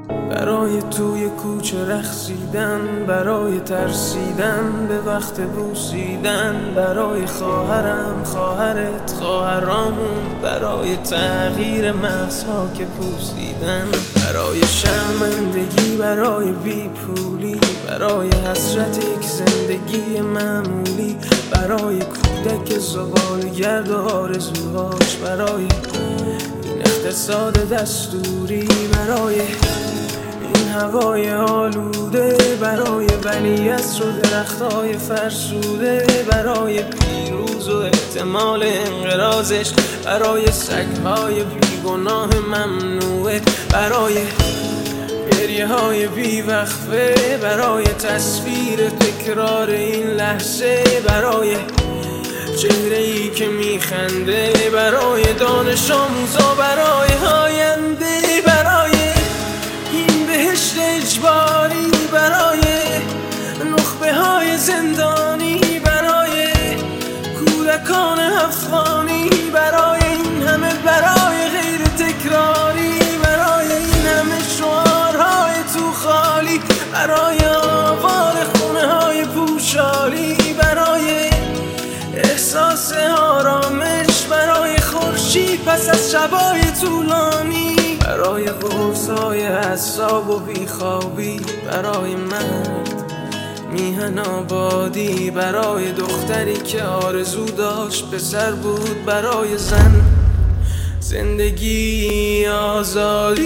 برای توی کوچه رقصیدن، برای ترسیدن به وقت بوسیدن، برای خواهرم، خواهرت، خواهرامون، برای تغییر مغزها که پوسیدن، برای شرمندگی، برای بیپولی، برای حسرت یک زندگی معمولی، برای کودک زبالگرد و آرزوهاش، برای این اقتصاد دستوری، برای این هوای آلوده، برای ولیعصر و درختای فرسوده، برای پیروز و احتمال انقراضش، برای سگهای بیگناه ممنوعه، برای گریه های بیوقفه، برای تصویر تکرار این لحظه، برای چهره‌ای که میخنده، برای دانش آموزا، برای آینده، برای این بهشت اجباری، برای نخبه های زندانی، برای کودکان افغانی، برای این همه برای غیر تکراری، برای این همه شعارهای تو خالی، برای آوار خونه های پوشالی، برای احساس آرامش، برای خورشید پس از شبای طولانی، برای قرصای اعصاب و بیخوابی، برای مرد میهن آبادی، برای دختری که آرزو داشت پسر بود، برای زن زندگی آزادی،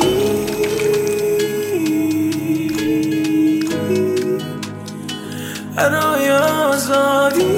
برای آزادی.